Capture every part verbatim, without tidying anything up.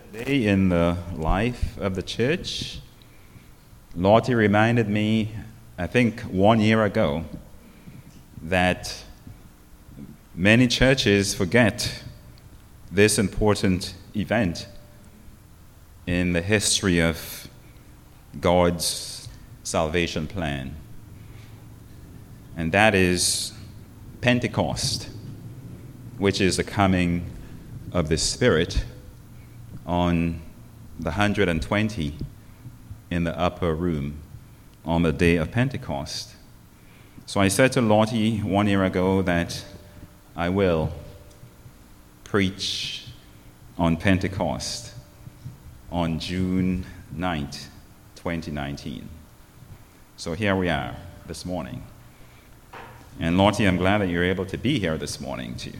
Today in the life of the church, Lottie reminded me, I think one year ago, that many churches forget this important event in the history of God's salvation plan. And that is Pentecost, which is the coming of the Spirit on the one hundred twenty in the upper room on the day of Pentecost. So I said to Lottie one year ago that I will preach on Pentecost on June ninth, twenty nineteen. So here we are this morning. And Lottie, I'm glad that you're able to be here this morning too.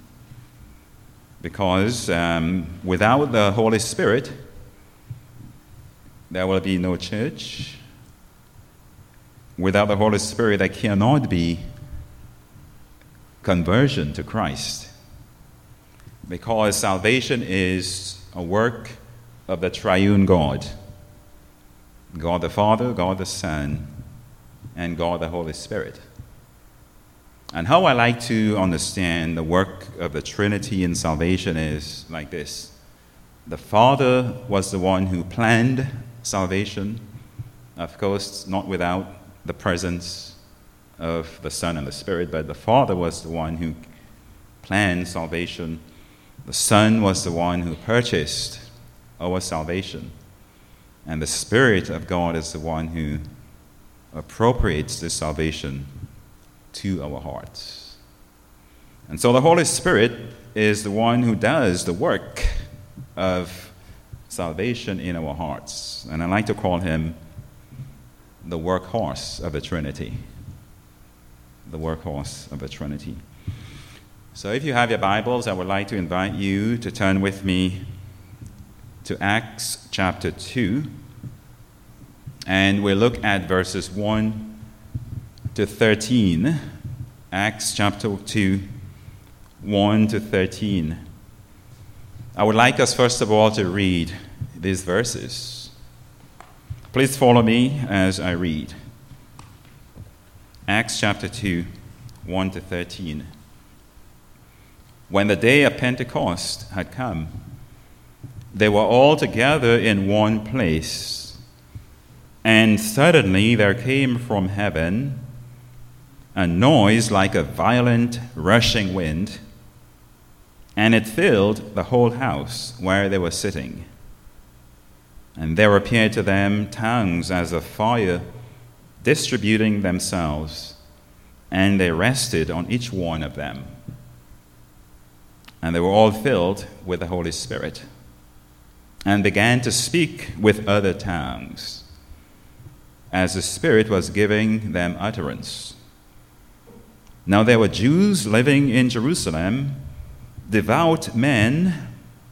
Because um, without the Holy Spirit, there will be no church. Without the Holy Spirit, there cannot be conversion to Christ. Because salvation is a work of the triune God. God the Father, God the Son, and God the Holy Spirit. And how I like to understand the work of the Trinity in salvation is like this. The Father was the one who planned salvation, of course, not without the presence of the Son and the Spirit, but the Father was the one who planned salvation. The Son was the one who purchased our salvation. And the Spirit of God is the one who appropriates this salvation to our hearts. And so the Holy Spirit is the one who does the work of salvation in our hearts. And I like to call him the workhorse of the Trinity. The workhorse of the Trinity. So if you have your Bibles, I would like to invite you to turn with me to Acts chapter two. And we'll look at verses one to thirteen. Acts chapter two, one to thirteen. I would like us first of all to read these verses. Please follow me as I read. Acts chapter two, one to thirteen. When the day of Pentecost had come, they were all together in one place, and suddenly there came from heaven a noise like a violent rushing wind, and it filled the whole house where they were sitting. And there appeared to them tongues as of fire, distributing themselves, and they rested on each one of them. And they were all filled with the Holy Spirit, and began to speak with other tongues, as the Spirit was giving them utterance. Now there were Jews living in Jerusalem, devout men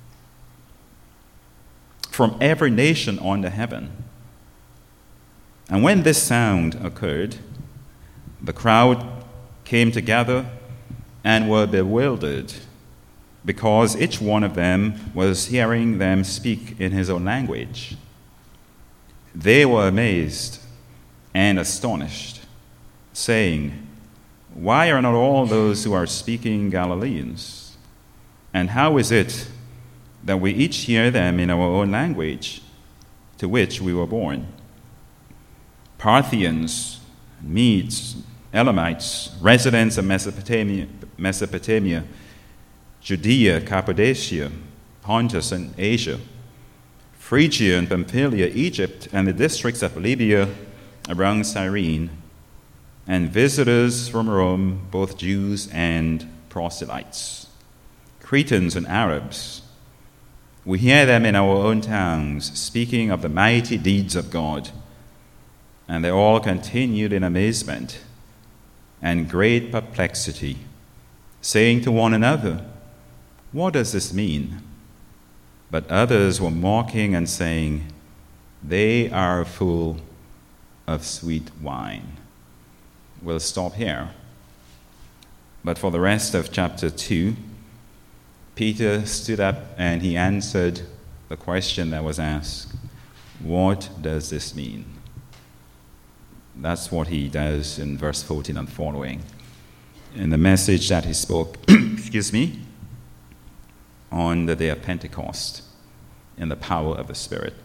from every nation under heaven. And when this sound occurred, the crowd came together and were bewildered, because each one of them was hearing them speak in his own language. They were amazed and astonished, saying, "Why are not all those who are speaking Galileans? And how is it that we each hear them in our own language, to which we were born?" Parthians, Medes, Elamites, residents of Mesopotamia, Mesopotamia, Judea, Cappadocia, Pontus and Asia, Phrygia and Pamphylia, Egypt, and the districts of Libya around Cyrene, and visitors from Rome, both Jews and proselytes, Cretans and Arabs. We hear them in our own tongues, speaking of the mighty deeds of God. And they all continued in amazement and great perplexity, saying to one another, "What does this mean?" But others were mocking and saying, "They are full of sweet wine." We'll stop here. But for the rest of chapter two, Peter stood up and he answered the the question that was asked, what does this mean? That's what he does in verse fourteen and following. In the message that he spoke, excuse me, on the day of Pentecost, in the power of the Spirit.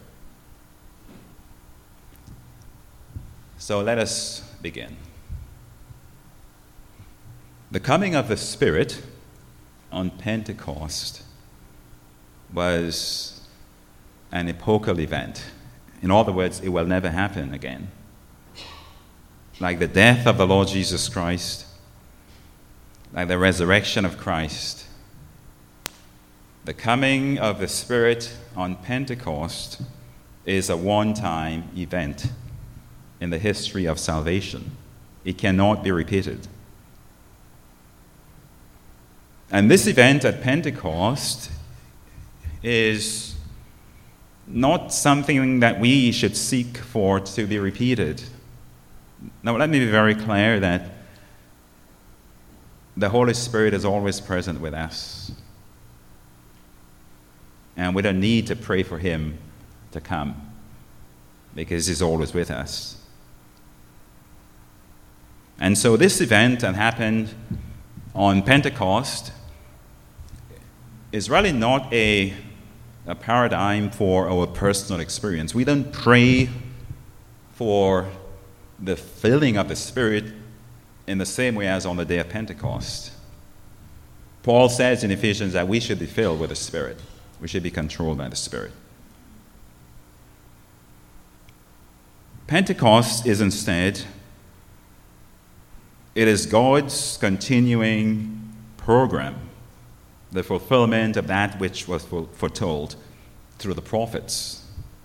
So let us begin. The coming of the Spirit on Pentecost was an epochal event. In other words, it will never happen again. Like the death of the Lord Jesus Christ, like the resurrection of Christ, the coming of the Spirit on Pentecost is a one-time event in the history of salvation. It cannot be repeated. And this event at Pentecost is not something that we should seek for to be repeated. Now, let me be very clear that the Holy Spirit is always present with us. And we don't need to pray for him to come, because he's always with us. And so this event that happened on Pentecost is really not a, a paradigm for our personal experience. We don't pray for the filling of the Spirit in the same way as on the day of Pentecost. Paul says in Ephesians that we should be filled with the Spirit. We should be controlled by the Spirit. Pentecost is instead, it is God's continuing program, the fulfillment of that which was foretold through the prophets.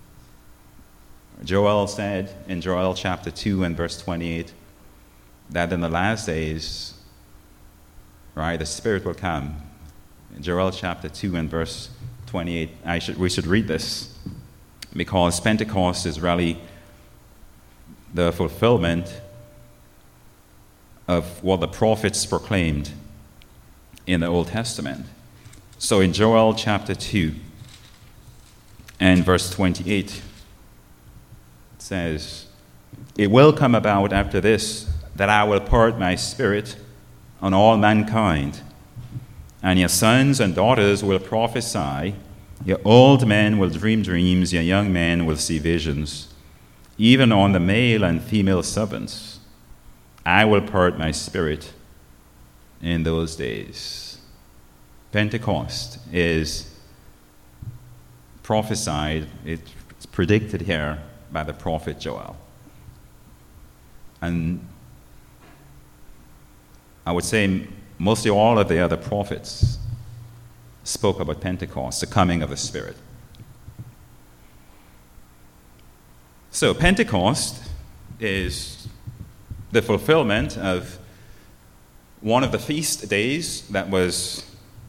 Joel said in Joel chapter two and verse twenty-eight that in the last days, right, the Spirit will come. In Joel chapter two and verse twenty-eight, I should, we should read this, because Pentecost is really the fulfillment of what the prophets proclaimed in the Old Testament. So in Joel chapter two and verse twenty-eight, it says, "It will come about after this that I will pour out my Spirit on all mankind, and your sons and daughters will prophesy, your old men will dream dreams, your young men will see visions. Even on the male and female servants, I will pour out my Spirit in those days." Pentecost is prophesied, it's predicted here by the prophet Joel. And I would say mostly all of the other prophets spoke about Pentecost, the coming of the Spirit. So Pentecost is the fulfillment of one of the feast days that was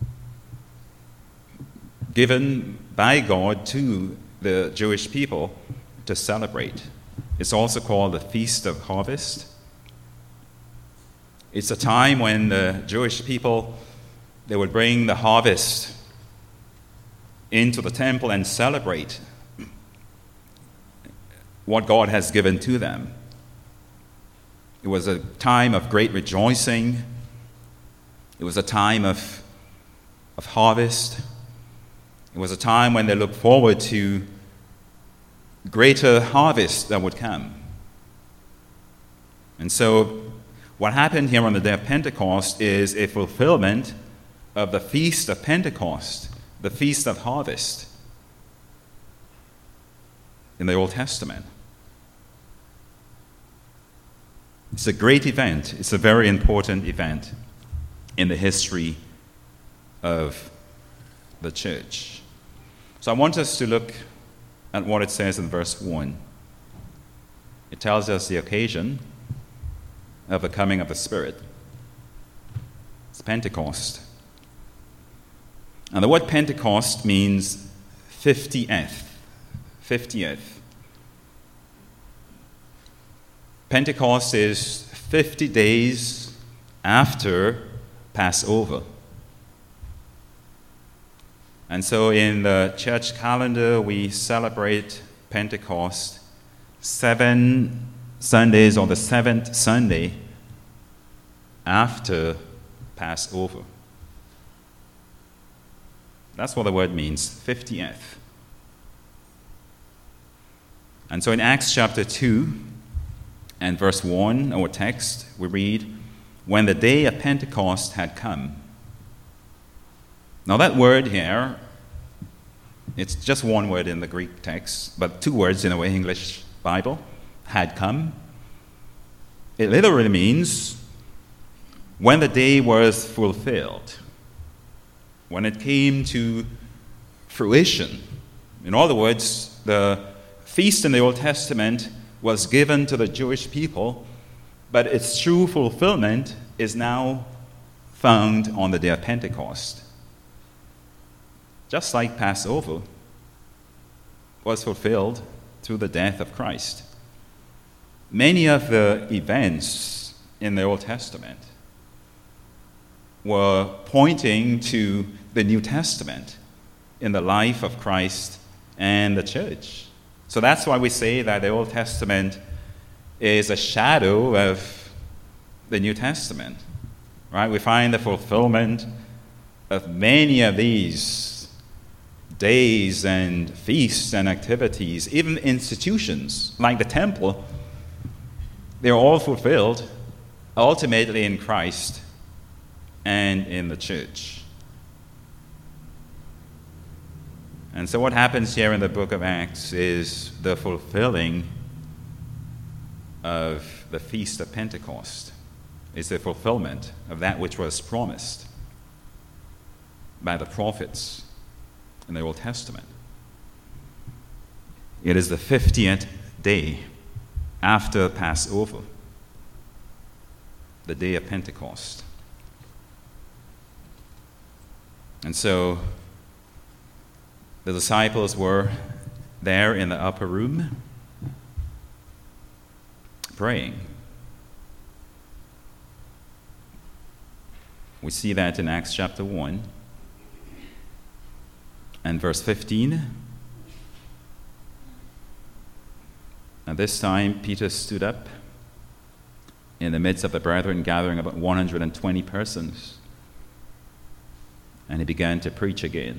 given by God to the Jewish people to celebrate. It's also called the Feast of Harvest. It's a time when the Jewish people, they would bring the harvest into the temple and celebrate what God has given to them. It was a time of great rejoicing. It was a time of, of harvest. It was a time when they looked forward to greater harvest that would come. And so what happened here on the day of Pentecost is a fulfillment of the Feast of Pentecost, the Feast of Harvest in the Old Testament. It's a great event. It's a very important event in the history of the church. So I want us to look at what it says in verse one. It tells us the occasion of the coming of the Spirit. It's Pentecost. And the word Pentecost means fiftieth. fiftieth. Pentecost is fifty days after Passover. And so in the church calendar, we celebrate Pentecost seven Sundays on the seventh Sunday after Passover. That's what the word means, fiftieth. And so in Acts chapter two and verse one, our text, we read, when the day of Pentecost had come. Now that word here, it's just one word in the Greek text, but two words in our English Bible, had come. It literally means when the day was fulfilled, when it came to fruition. In other words, the feast in the Old Testament was given to the Jewish people, but its true fulfillment is now found on the day of Pentecost. Just like Passover was fulfilled through the death of Christ. Many of the events in the Old Testament were pointing to the New Testament in the life of Christ and the church. So that's why we say that the Old Testament is a shadow of the New Testament, right? We find the fulfillment of many of these days and feasts and activities, even institutions like the temple. They're all fulfilled ultimately in Christ and in the church. And so what happens here in the book of Acts is the fulfilling of the Feast of Pentecost. It's the fulfillment of that which was promised by the prophets in the Old Testament. It is the fiftieth day after Passover, the day of Pentecost. And so the disciples were there in the upper room praying. We see that in Acts chapter one and verse fifteen. At this time, Peter stood up in the midst of the brethren, gathering about one hundred twenty persons, and he began to preach again.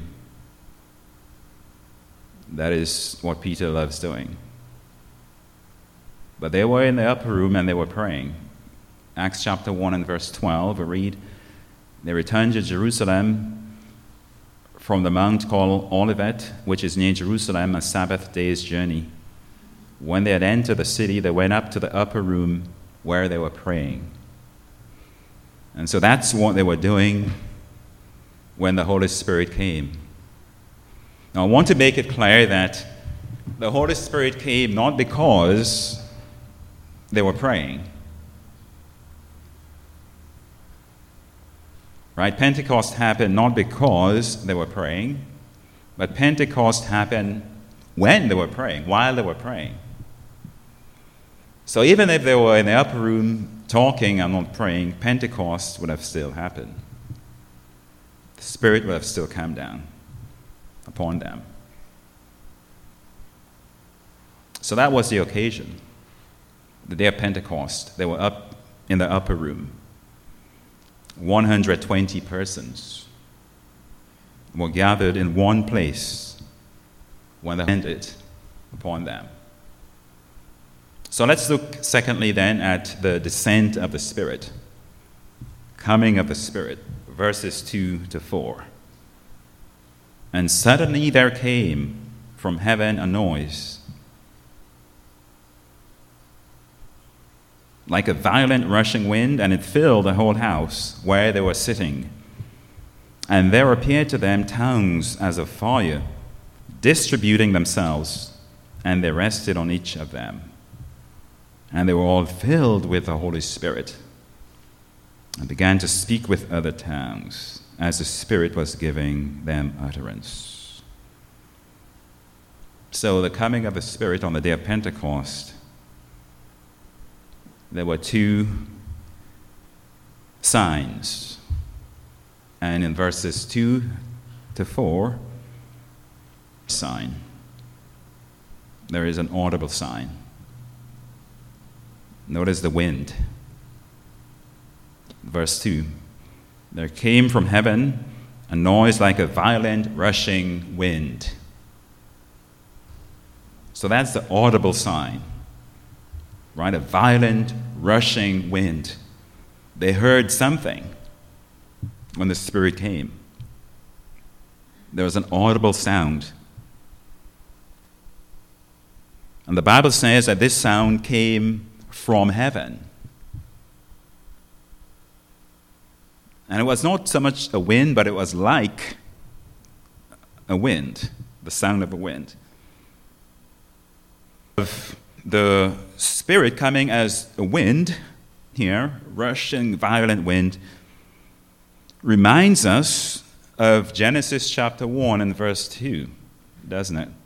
That is what Peter loves doing. But they were in the upper room and they were praying. Acts chapter one and verse twelve, we read, they returned to Jerusalem from the mount called Olivet, which is near Jerusalem, a Sabbath day's journey. When they had entered the city, they went up to the upper room where they were praying. And so that's what they were doing when the Holy Spirit came. Now, I want to make it clear that the Holy Spirit came not because they were praying. Right? Pentecost happened not because they were praying, but Pentecost happened when they were praying, while they were praying. So even if they were in the upper room talking and not praying, Pentecost would have still happened. The Spirit would have still come down upon them. So that was the occasion. The day of Pentecost, they were up in the upper room. one hundred twenty persons were gathered in one place when they ended upon them. So let's look secondly then at the descent of the Spirit, coming of the Spirit, verses two to four. And suddenly there came from heaven a noise, like a violent rushing wind, and it filled the whole house where they were sitting. And there appeared to them tongues as of fire, distributing themselves, and they rested on each of them. And they were all filled with the Holy Spirit, and began to speak with other tongues, as the Spirit was giving them utterance. So the coming of the Spirit on the day of Pentecost, there were two signs. And in verses two to four, sign. There is an audible sign. Notice the wind. Verse two. There came from heaven a noise like a violent rushing wind. So that's the audible sign, right? A violent rushing wind. They heard something when the Spirit came. There was an audible sound. And the Bible says that this sound came from heaven. And it was not so much a wind, but it was like a wind, the sound of a wind. Of the Spirit coming as a wind here, rushing, violent wind, reminds us of Genesis chapter one and verse two, doesn't it?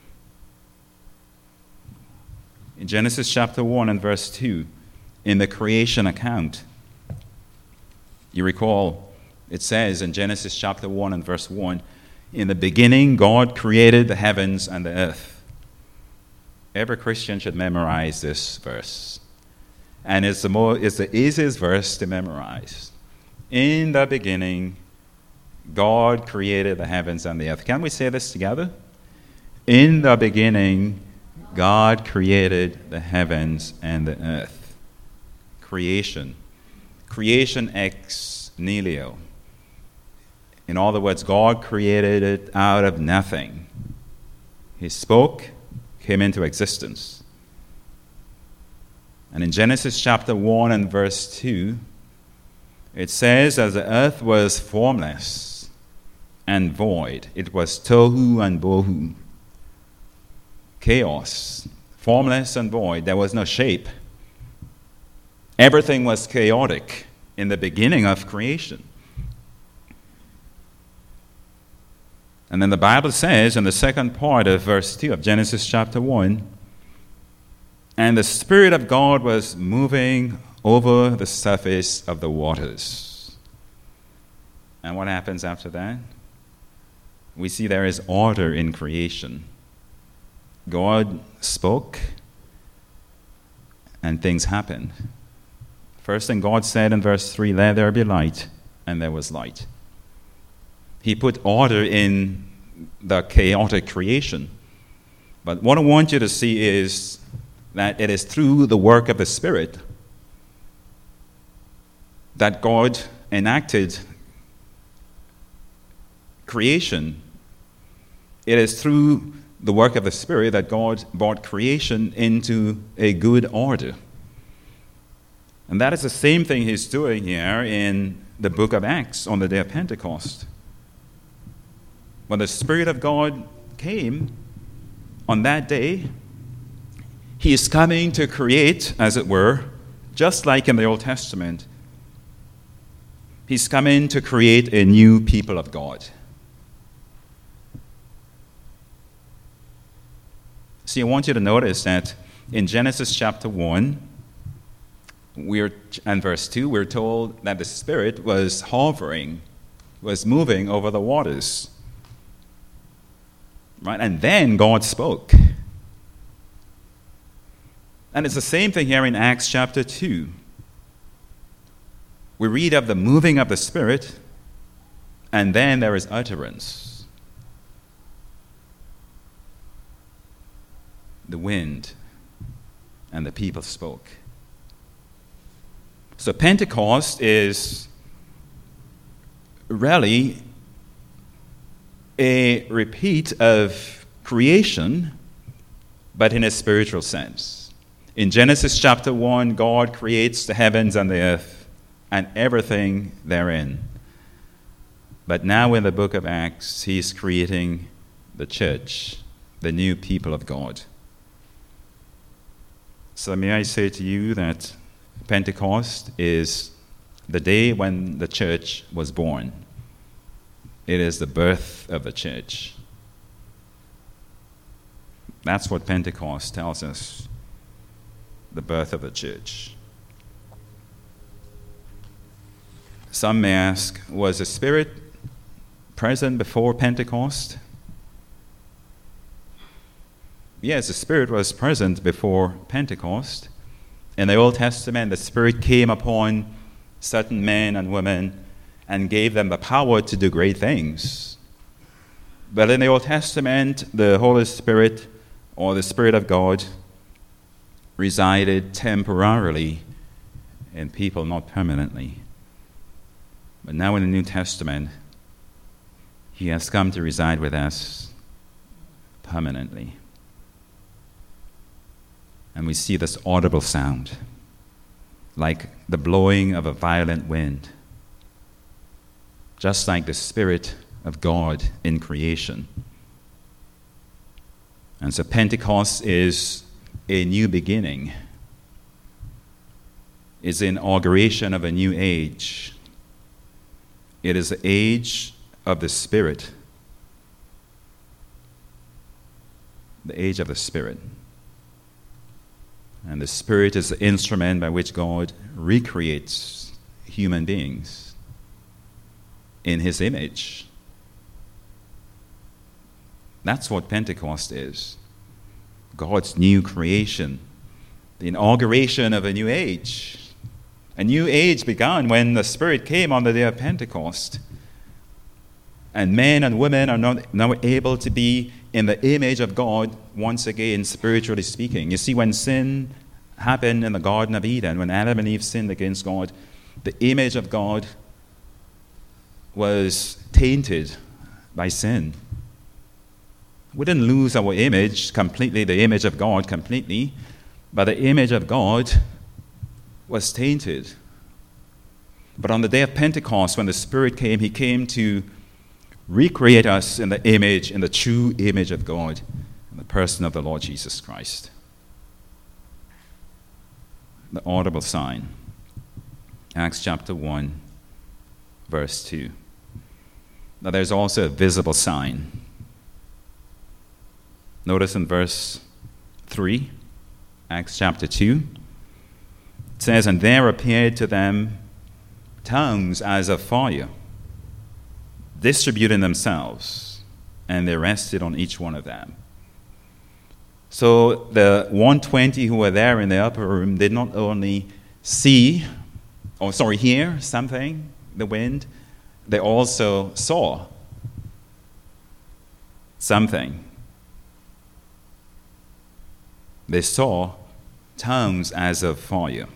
In Genesis chapter one and verse two, in the creation account, you recall, it says in Genesis chapter one and verse one, in the beginning God created the heavens and the earth. Every Christian should memorize this verse. And it's the, more, it's the easiest verse to memorize. In the beginning, God created the heavens and the earth. Can we say this together? In the beginning, God created the heavens and the earth. Creation. Creation ex nihilo. In other words, God created it out of nothing. He spoke, came into existence. And in Genesis chapter one and verse two, it says, as the earth was formless and void, it was tohu and bohu. Chaos, formless and void. There was no shape. Everything was chaotic in the beginning of creation. And then the Bible says in the second part of verse two of Genesis chapter one, and the Spirit of God was moving over the surface of the waters. And what happens after that? We see there is order in creation. God spoke, and things happened. First thing God said in verse three, let there be light, and there was light. He put order in the chaotic creation. But what I want you to see is that it is through the work of the Spirit that God enacted creation. It is through the work of the Spirit that God brought creation into a good order. And that is the same thing he's doing here in the book of Acts on the day of Pentecost. When the Spirit of God came on that day, he is coming to create, as it were, just like in the Old Testament. He's coming to create a new people of God. See, I want you to notice that in Genesis chapter one, we're, and verse two, we're told that the Spirit was hovering, was moving over the waters. Right? And then God spoke. And it's the same thing here in Acts chapter two. We read of the moving of the Spirit, and then there is utterance. The wind, and the people spoke. So Pentecost is really a repeat of creation, but in a spiritual sense. In Genesis chapter one, God creates the heavens and the earth and everything therein. But now in the book of Acts, he's creating the church, the new people of God. So may I say to you that Pentecost is the day when the church was born. It is the birth of the church. That's what Pentecost tells us, the birth of the church. Some may ask, was the Spirit present before Pentecost? yes, the Spirit was present before Pentecost. In the Old Testament, the Spirit came upon certain men and women and gave them the power to do great things. But in the Old Testament, the Holy Spirit, or the Spirit of God, resided temporarily in people, not permanently. But now in the New Testament, he has come to reside with us permanently. And we see this audible sound, like the blowing of a violent wind, just like the Spirit of God in creation. And so Pentecost is a new beginning. It's the inauguration of a new age. It is the age of the Spirit. The age of the Spirit. And the Spirit is the instrument by which God recreates human beings in His image. That's what Pentecost is. God's new creation. The inauguration of a new age. A new age began when the Spirit came on the day of Pentecost. And men and women are not, now able to be in the image of God once again, spiritually speaking. You see, when sin happened in the Garden of Eden, when Adam and Eve sinned against God, the image of God was tainted by sin. We didn't lose our image completely, the image of God completely, but the image of God was tainted. But on the day of Pentecost, when the Spirit came, He came to recreate us in the image, in the true image of God, in the person of the Lord Jesus Christ. The audible sign. Acts chapter one, verse two. Now there's also a visible sign. Notice in verse three, Acts chapter two, it says, "And there appeared to them tongues as of fire, distributing themselves, and they rested on each one of them." So the one hundred twenty who were there in the upper room did not only see, or sorry, hear something, the wind, they also saw something. They saw tongues as of fire.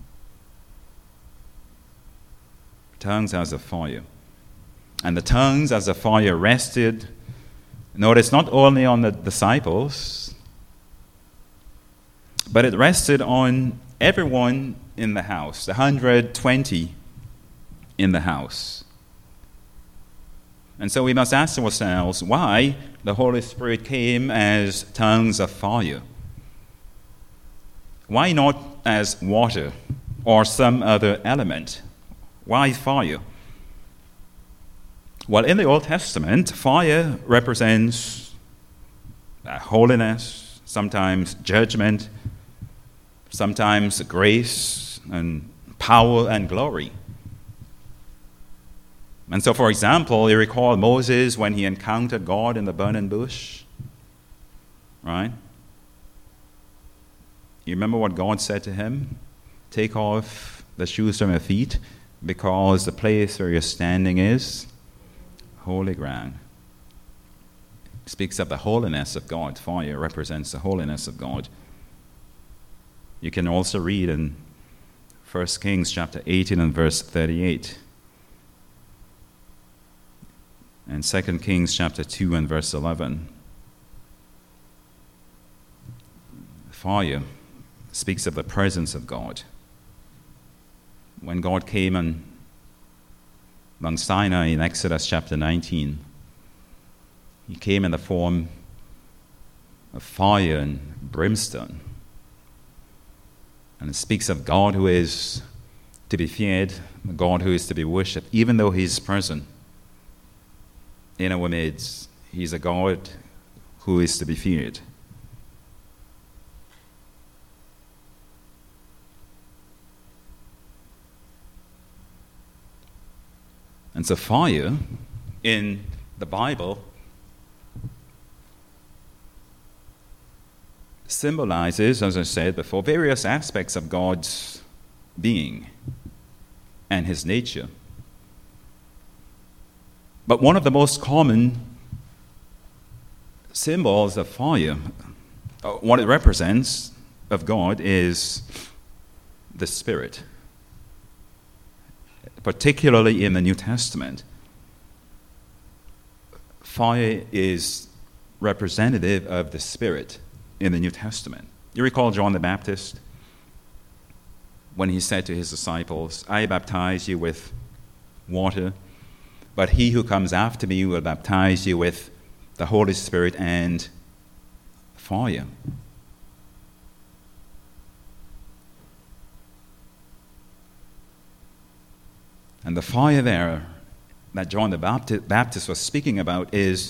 Tongues as of fire. And the tongues as of fire rested, notice, not only on the disciples, but it rested on everyone in the house, the one hundred twenty in the house. And so we must ask ourselves why the Holy Spirit came as tongues of fire. Why not as water or some other element? Why fire? Well, in the Old Testament, fire represents holiness, sometimes judgment, sometimes grace and power and glory. And so, for example, you recall Moses when he encountered God in the burning bush, right? You remember what God said to him? Take off the shoes from your feet, because the place where you're standing is holy ground. It speaks of the holiness of God. Fire represents the holiness of God. You can also read in First Kings chapter eighteen and verse thirty-eight. And Second Kings chapter two and verse eleven. Fire speaks of the presence of God. When God came on Mount Sinai in Exodus chapter nineteen, He came in the form of fire and brimstone. And it speaks of God who is to be feared, God who is to be worshipped, even though He's present in our midst. He's a God who is to be feared. And so fire in the Bible symbolizes, as I said before, various aspects of God's being and his nature. But one of the most common symbols of fire, what it represents of God, is the Spirit, particularly in the New Testament. Fire is representative of the Spirit in the New Testament. You recall John the Baptist when he said to his disciples, I baptize you with water, but he who comes after me will baptize you with the Holy Spirit and fire. And the fire there that John the Baptist was speaking about is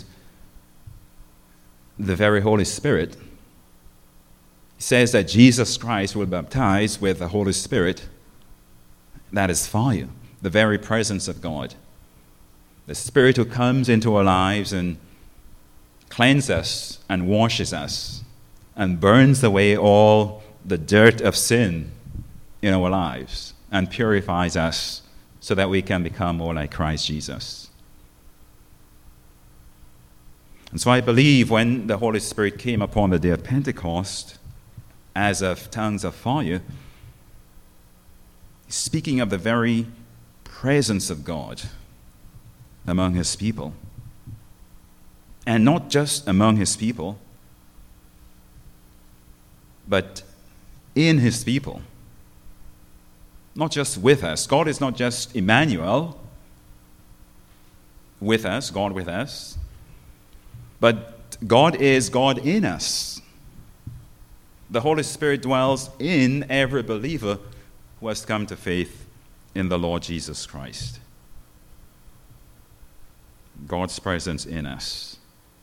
the very Holy Spirit. He says that Jesus Christ will baptize with the Holy Spirit. That is fire, the very presence of God. The Spirit who comes into our lives and cleanses us and washes us and burns away all the dirt of sin in our lives and purifies us so that we can become more like Christ Jesus. And so I believe when the Holy Spirit came upon the day of Pentecost, as of tongues of fire, speaking of the very presence of God among his people. And not just among his people, but in his people. Not just with us. God is not just Emmanuel, with us, God with us, but God is God in us. The Holy Spirit dwells in every believer who has come to faith in the Lord Jesus Christ. God's presence in us.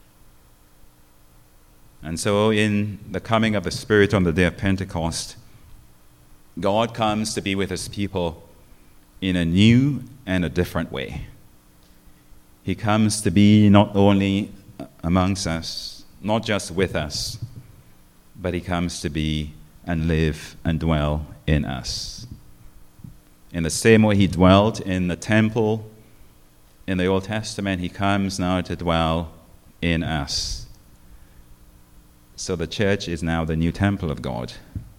And so in the coming of the Spirit on the day of Pentecost, God comes to be with his people in a new and a different way. He comes to be not only amongst us, not just with us, but he comes to be and live and dwell in us. In the same way he dwelt in the temple in the Old Testament, he comes now to dwell in us. So the church is now the new temple of God.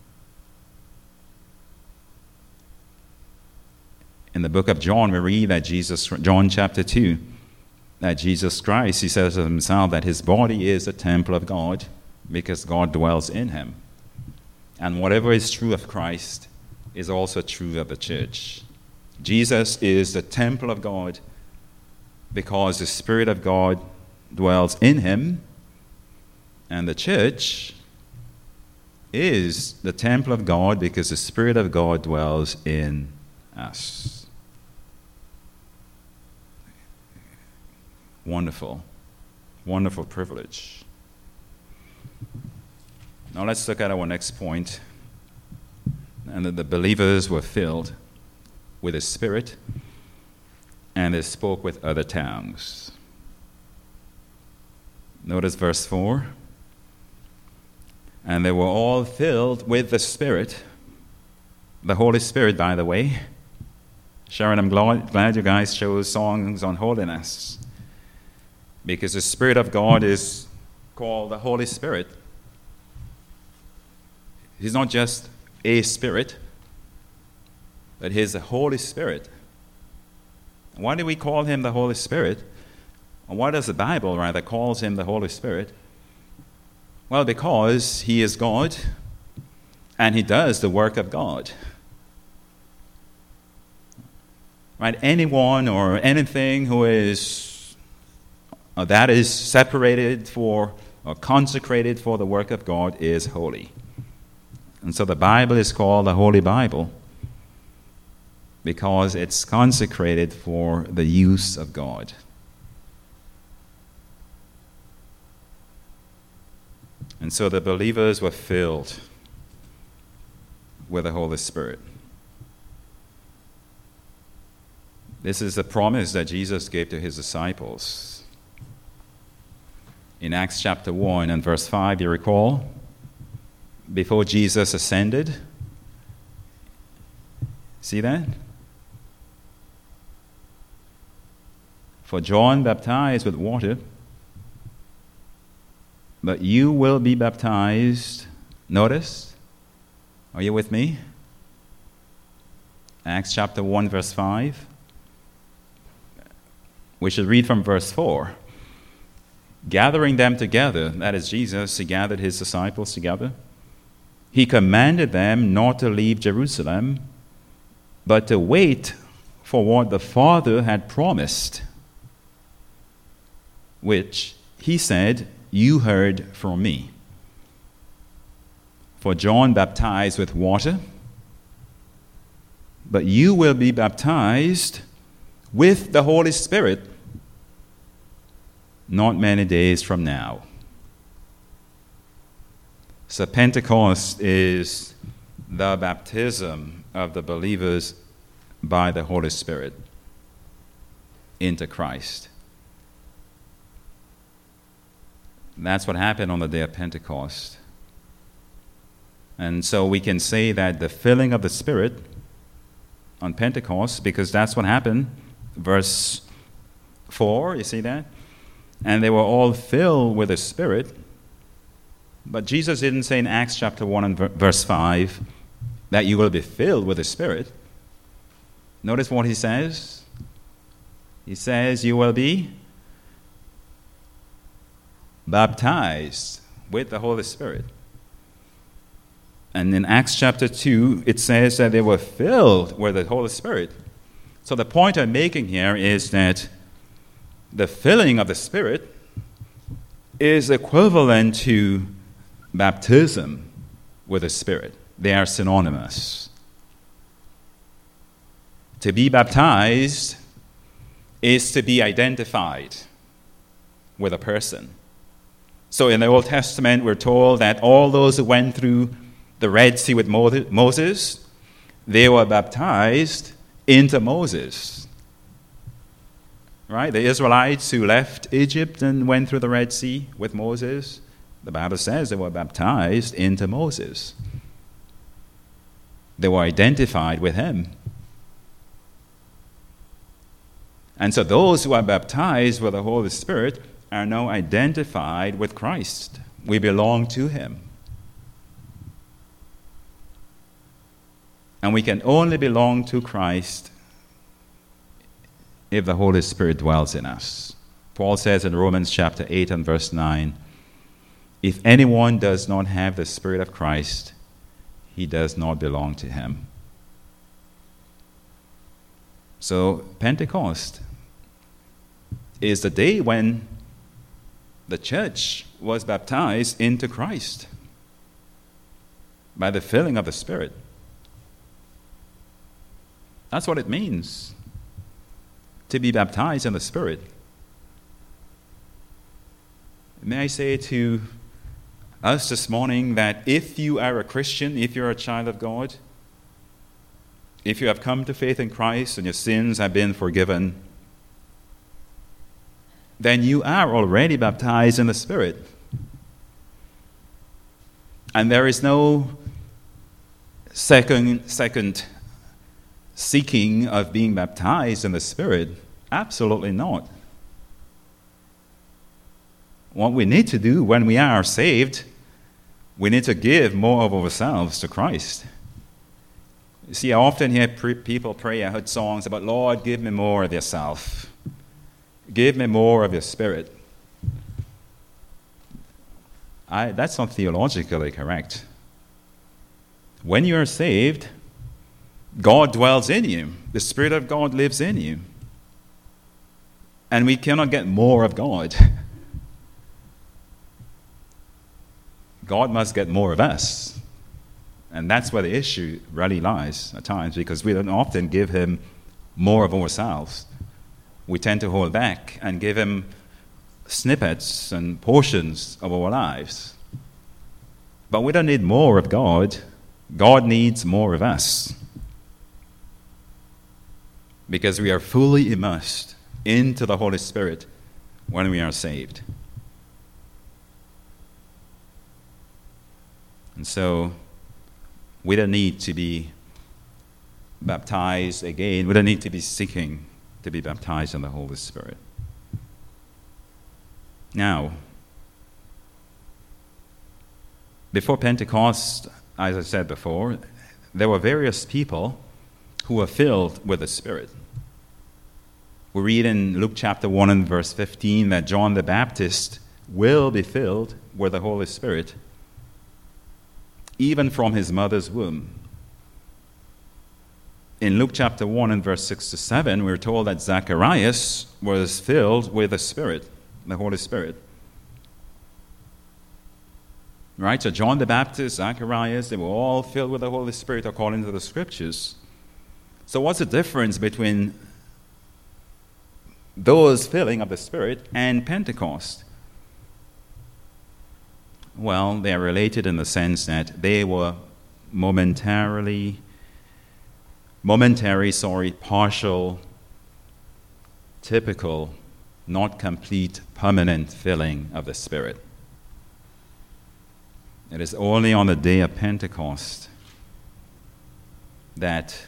In the book of John, we read that Jesus, John chapter two, that Jesus Christ, he says of himself that his body is a temple of God because God dwells in him. And whatever is true of Christ is also true of the church. Jesus is the temple of God because the Spirit of God dwells in him, and the church is the temple of God because the Spirit of God dwells in us. Wonderful, wonderful privilege. Now let's look at our next point. And that the believers were filled with the Spirit, and they spoke with other tongues. Notice verse four. And they were all filled with the Spirit. The Holy Spirit, by the way. Sharon, I'm glad, glad you guys chose songs on holiness, because the Spirit of God is called the Holy Spirit. He's not just a spirit, but he's the Holy Spirit. Why do we call him the Holy Spirit? Or why does the Bible rather calls him the Holy Spirit? Well, because he is God and he does the work of God. Right? Anyone or anything who is or that is separated for or consecrated for the work of God is holy. And so the Bible is called the Holy Bible because it's consecrated for the use of God. And so the believers were filled with the Holy Spirit. This is the promise that Jesus gave to his disciples. In Acts chapter one and verse five, you recall? before Jesus ascended. See that? For John baptized with water, but you will be baptized. Notice, are you with me? Acts chapter one, verse five. We should read from verse four. Gathering them together, that is Jesus, he gathered his disciples together. He commanded them not to leave Jerusalem, but to wait for what the Father had promised, which he said, you heard from me. For John baptized with water, but you will be baptized with the Holy Spirit not many days from now. So Pentecost is the baptism of the believers by the Holy Spirit into Christ. That's what happened on the day of Pentecost. And so we can say that the filling of the Spirit on Pentecost, because that's what happened, verse four, you see that? And they were all filled with the Spirit. But Jesus didn't say in Acts chapter one and verse five that you will be filled with the Spirit. Notice what he says. He says you will be baptized with the Holy Spirit. And in Acts chapter two, it says that they were filled with the Holy Spirit. So the point I'm making here is that the filling of the Spirit is equivalent to baptism with the Spirit. They are synonymous. To be baptized is to be identified with a person. So in the Old Testament, we're told that all those who went through the Red Sea with Moses, they were baptized into Moses. Right? The Israelites who left Egypt and went through the Red Sea with Moses, the Bible says they were baptized into Moses. They were identified with him. And so those who are baptized with the Holy Spirit are now identified with Christ. We belong to him. And we can only belong to Christ if the Holy Spirit dwells in us. Paul says in Romans chapter eight and verse nine, if anyone does not have the Spirit of Christ, he does not belong to him. So Pentecost is the day when the church was baptized into Christ by the filling of the Spirit. That's what it means to be baptized in the Spirit. May I say to us this morning that if you are a Christian, if you're a child of God, if you have come to faith in Christ and your sins have been forgiven, then you are already baptized in the Spirit. And there is no second, second seeking of being baptized in the Spirit. Absolutely not. What we need to do when we are saved, we need to give more of ourselves to Christ. You see, I often hear pre- people pray, I heard songs about, Lord, give me more of yourself. Give me more of your Spirit. I, that's not theologically correct. When you are saved, God dwells in you. The Spirit of God lives in you. And we cannot get more of God. God must get more of us. And that's where the issue really lies at times, because we don't often give him more of ourselves. We tend to hold back and give him snippets and portions of our lives. But we don't need more of God. God needs more of us. Because we are fully immersed into the Holy Spirit when we are saved. And so we don't need to be baptized again. We don't need to be seeking to be baptized in the Holy Spirit. Now, before Pentecost, as I said before, there were various people who were filled with the Spirit. We read in Luke chapter one and verse fifteen that John the Baptist will be filled with the Holy Spirit even from his mother's womb. In Luke chapter one and verse six to seven, we're told that Zacharias was filled with the Spirit, the Holy Spirit. Right? So John the Baptist, Zacharias, they were all filled with the Holy Spirit according to the Scriptures. So what's the difference between those filling of the Spirit and Pentecost? Well, they are related in the sense that they were momentarily, momentary, sorry, partial, typical, not complete, permanent filling of the Spirit. It is only on the day of Pentecost that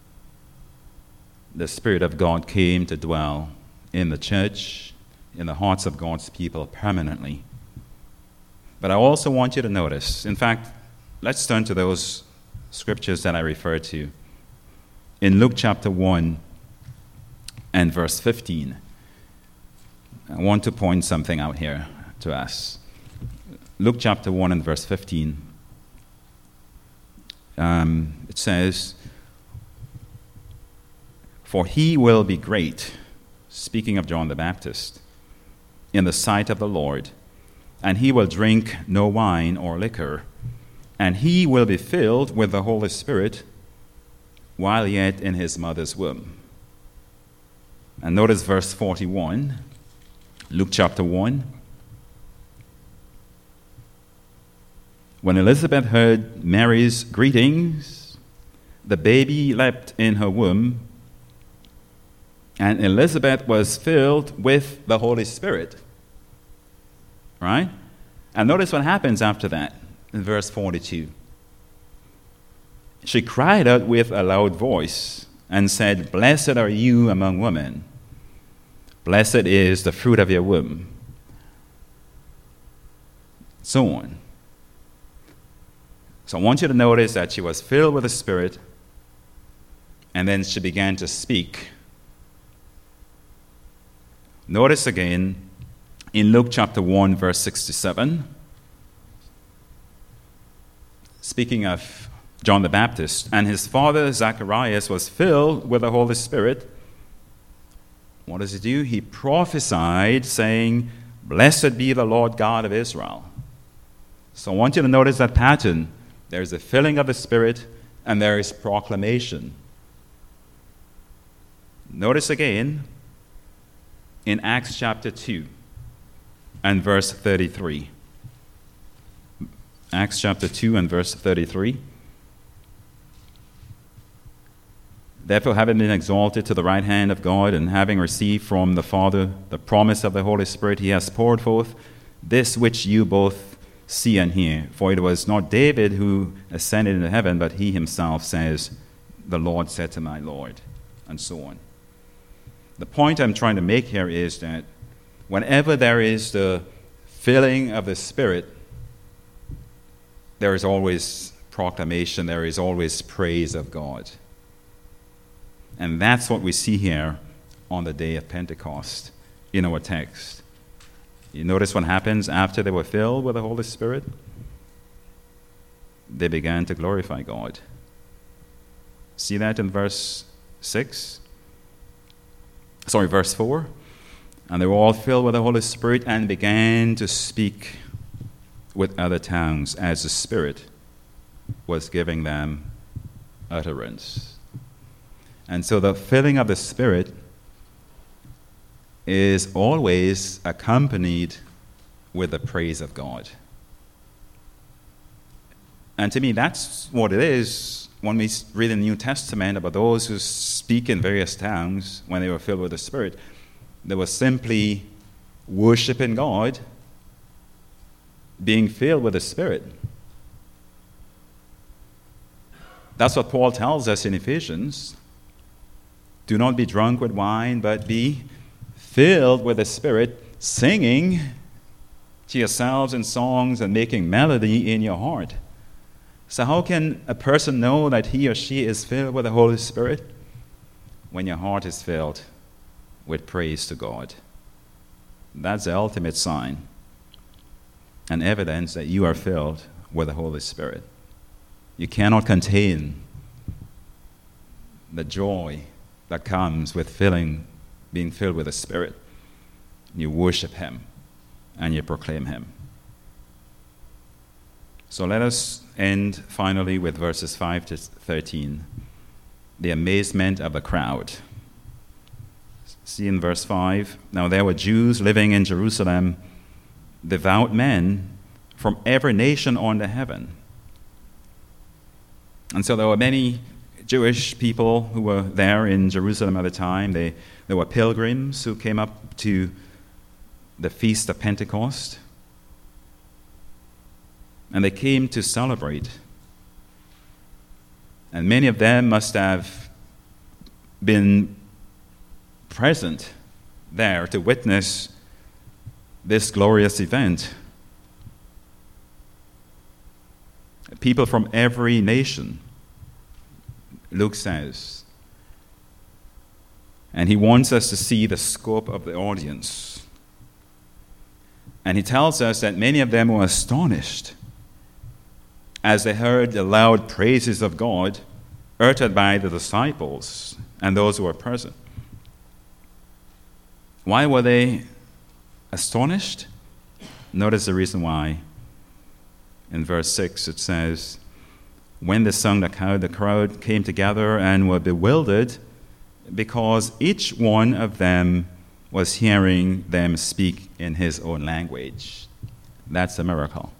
the Spirit of God came to dwell in the church, in the hearts of God's people permanently. But I also want you to notice, in fact, let's turn to those scriptures that I referred to. In Luke chapter one and verse fifteen, I want to point something out here to us. Luke chapter one and verse fifteen, um, it says, "For he will be great," speaking of John the Baptist, "in the sight of the Lord, and he will drink no wine or liquor, and he will be filled with the Holy Spirit while yet in his mother's womb." And notice verse forty-one, Luke chapter one. "When Elizabeth heard Mary's greetings, the baby leapt in her womb, and Elizabeth was filled with the Holy Spirit." Right? And notice what happens after that in verse forty-two. "She cried out with a loud voice and said, 'Blessed are you among women. Blessed is the fruit of your womb.'" So on. So I want you to notice that she was filled with the Spirit, and then she began to speak. Notice again in Luke chapter one, verse sixty-seven, speaking of John the Baptist, "And his father Zacharias was filled with the Holy Spirit." What does he do? He prophesied, saying, "Blessed be the Lord God of Israel." So I want you to notice that pattern. There's a filling of the Spirit, and there is proclamation. Notice again in Acts chapter two and verse thirty-three. Acts chapter two and verse thirty-three. "Therefore, having been exalted to the right hand of God, and having received from the Father the promise of the Holy Spirit, he has poured forth this which you both see and hear. For it was not David who ascended into heaven, but he himself says, 'The Lord said to my Lord,'" and so on. The point I'm trying to make here is that whenever there is the filling of the Spirit, there is always proclamation, there is always praise of God. And that's what we see here on the day of Pentecost in our text. You notice what happens after they were filled with the Holy Spirit? They began to glorify God. See that in verse six? Sorry, verse four. "And they were all filled with the Holy Spirit and began to speak with other tongues as the Spirit was giving them utterance." And so the filling of the Spirit is always accompanied with the praise of God. And to me, that's what it is when we read in the New Testament about those who speak in various tongues when they were filled with the Spirit. They were simply worshiping God, being filled with the Spirit. That's what Paul tells us in Ephesians. Do not be drunk with wine, but be filled with the Spirit, singing to yourselves in songs and making melody in your heart. So how can a person know that he or she is filled with the Holy Spirit? When your heart is filled with praise to God. That's the ultimate sign and evidence that you are filled with the Holy Spirit. You cannot contain the joy that comes with filling, being filled with the Spirit. You worship Him and you proclaim Him. So let us end finally with verses five to thirteen. The amazement of the crowd. See in verse five, now there were Jews living in Jerusalem, devout men from every nation under heaven. And so there were many Jewish people who were there in Jerusalem at the time. They, there were pilgrims who came up to the Feast of Pentecost. And they came to celebrate. And many of them must have been present there to witness this glorious event. People from every nation, Luke says. And he wants us to see the scope of the audience. And he tells us that many of them were astonished as they heard the loud praises of God uttered by the disciples and those who were present. Why were they astonished? Notice the reason why. In verse six it says, when they sung the crowd, the crowd came together and were bewildered because each one of them was hearing them speak in his own language. That's a miracle.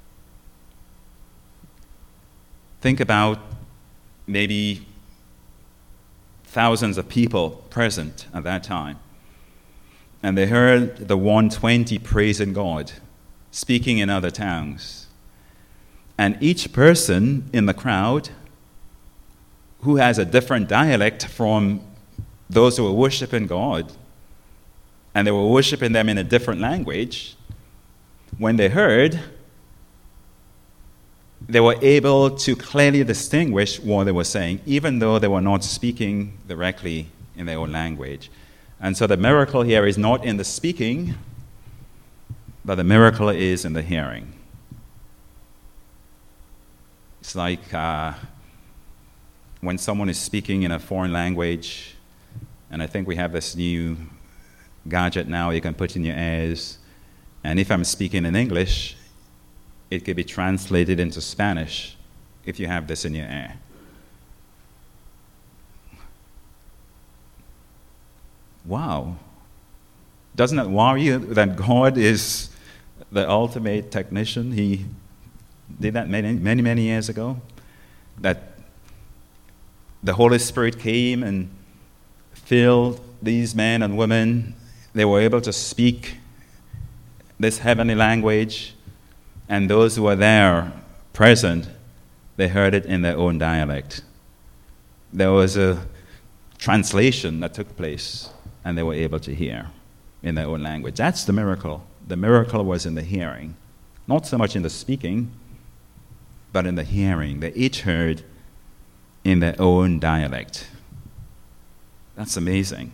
Think about maybe thousands of people present at that time. And they heard the one hundred twenty praising God, speaking in other tongues. And each person in the crowd who has a different dialect from those who are worshiping God, and they were worshiping them in a different language, when they heard, they were able to clearly distinguish what they were saying, even though they were not speaking directly in their own language. And so the miracle here is not in the speaking, but the miracle is in the hearing. It's like uh, when someone is speaking in a foreign language, and I think we have this new gadget now you can put in your ears, and if I'm speaking in English, it could be translated into Spanish if you have this in your ear. Wow. Doesn't that worry you that God is the ultimate technician? He did that many, many, many years ago. That the Holy Spirit came and filled these men and women. They were able to speak this heavenly language, and those who were there present, they heard it in their own dialect. There was a translation that took place, and they were able to hear in their own language. That's the miracle. The miracle was in the hearing, not so much in the speaking, but in the hearing. They each heard in their own dialect. That's amazing.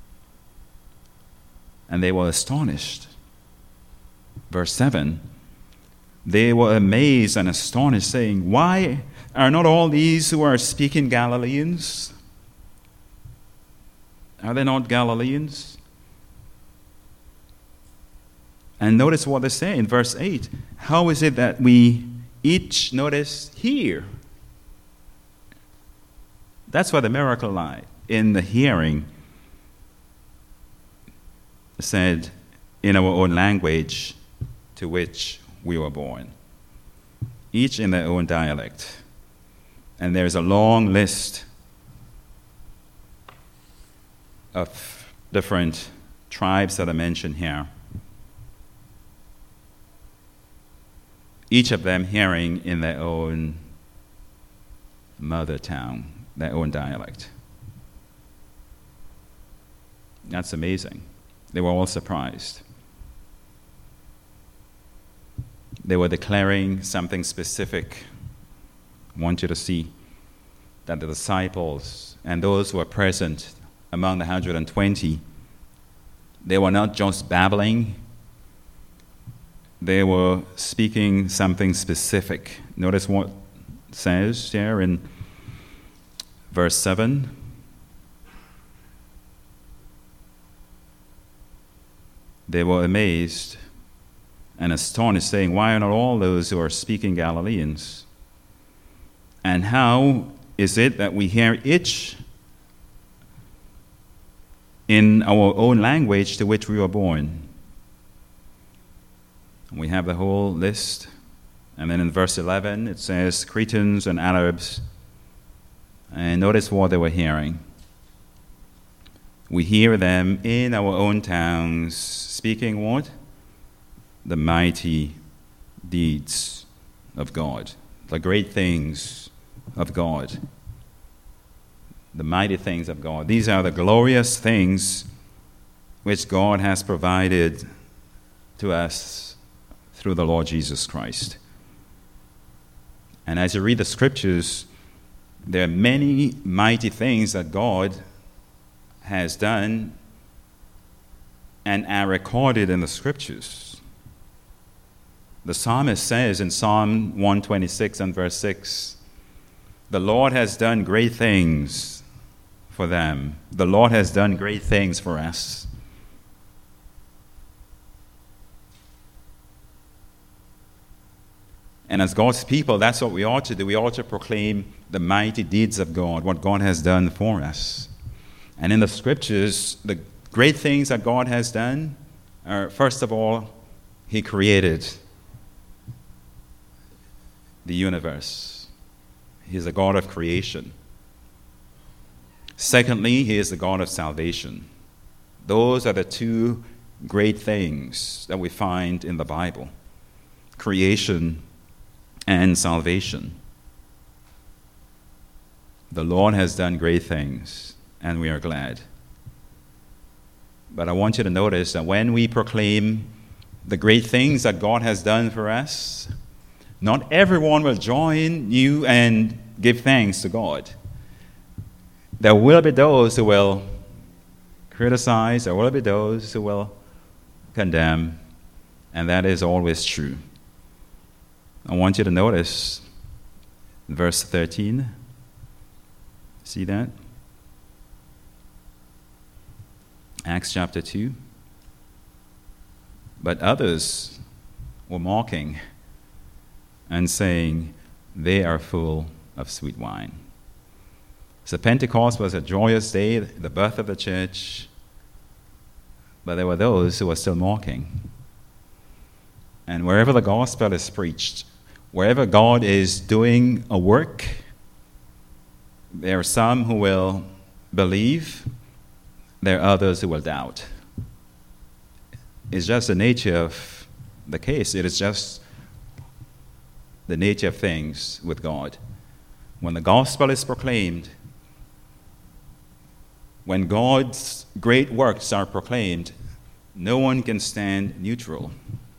And they were astonished. Verse seven, they were amazed and astonished, saying, why are not all these who are speaking Galileans? Are they not Galileans? And notice what they say in verse eight. How is it that we each, notice, hear? That's where the miracle lies, in the hearing. Said, in our own language to which we were born. Each in their own dialect. And there's a long list of different tribes that are mentioned here. Each of them hearing in their own mother tongue, their own dialect. That's amazing. They were all surprised. They were declaring something specific. I want you to see that the disciples and those who were present among the one hundred twenty, they were not just babbling. They were speaking something specific. Notice what it says there in verse seven. They were amazed and astonished, saying, "Why are not all those who are speaking Galileans? And how is it that we hear each in our own language to which we were born?" We have the whole list. And then in verse eleven, it says, Cretans and Arabs. And notice what they were hearing. We hear them in our own towns speaking what? The mighty deeds of God. The great things of God. The mighty things of God. These are the glorious things which God has provided to us through the Lord Jesus Christ. And as you read the scriptures, there are many mighty things that God has done and are recorded in the scriptures. The psalmist says in Psalm one twenty-six and verse six, "The Lord has done great things for them. The Lord has done great things for us." And as God's people, that's what we ought to do. We ought to proclaim the mighty deeds of God, what God has done for us. And in the scriptures, the great things that God has done are, first of all, He created the universe. He is the God of creation. Secondly, He is the God of salvation. Those are the two great things that we find in the Bible: creation and salvation. The Lord has done great things, and we are glad. But I want you to notice that when we proclaim the great things that God has done for us, not everyone will join you and give thanks to God. There will be those who will criticize, there will be those who will condemn, and that is always true. I want you to notice verse thirteen. See that? Acts chapter two. But others were mocking and saying, "They are full of sweet wine." So Pentecost was a joyous day, the birth of the church, but there were those who were still mocking. And wherever the gospel is preached, wherever God is doing a work, there are some who will believe, there are others who will doubt. It's just the nature of the case. It is just the nature of things with God. When the gospel is proclaimed, when God's great works are proclaimed, no one can stand neutral.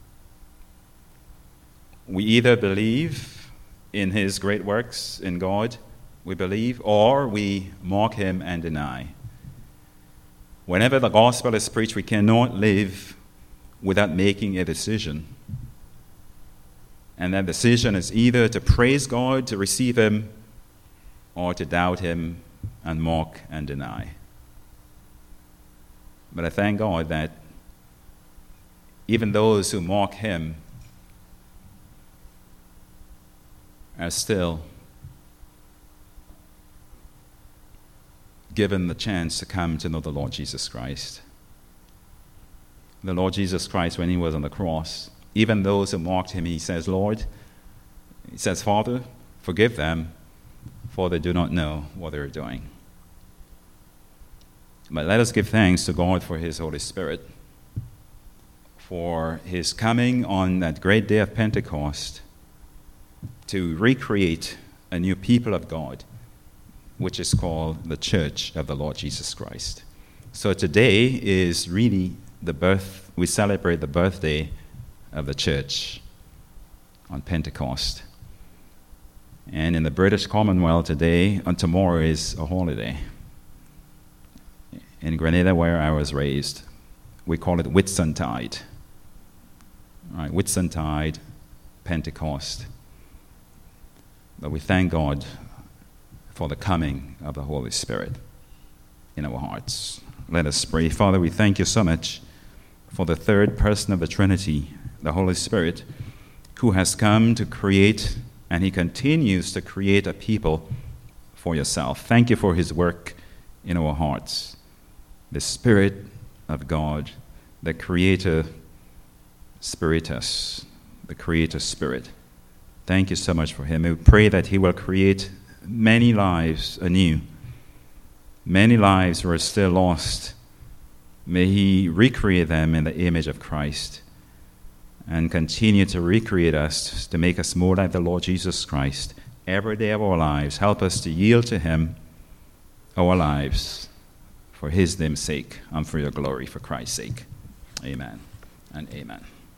We either believe in His great works in God, we believe, or we mock Him and deny. Whenever the gospel is preached, we cannot live without making a decision. And that decision is either to praise God, to receive Him, or to doubt Him and mock and deny. But I thank God that even those who mock Him are still given the chance to come to know the Lord Jesus Christ. The Lord Jesus Christ, when He was on the cross, even those who mocked Him, He says, Lord, He says, Father, forgive them, for they do not know what they're doing. But let us give thanks to God for His Holy Spirit, for His coming on that great day of Pentecost to recreate a new people of God, which is called the Church of the Lord Jesus Christ. So today is really the birth, we celebrate the birthday of the church on Pentecost. And in the British Commonwealth today, and tomorrow is a holiday. In Grenada, where I was raised, we call it Whitsuntide. All right, Whitsuntide, Pentecost. But we thank God for the coming of the Holy Spirit in our hearts. Let us pray. Father, we thank you so much for the third person of the Trinity, the Holy Spirit, who has come to create, and he continues to create a people for yourself. Thank you for his work in our hearts. The Spirit of God, the Creator Spiritus, the Creator Spirit. Thank you so much for him. We pray that he will create many lives anew. Many lives who are still lost. May he recreate them in the image of Christ and continue to recreate us to make us more like the Lord Jesus Christ every day of our lives. Help us to yield to him our lives for his name's sake and for your glory, for Christ's sake. Amen and amen.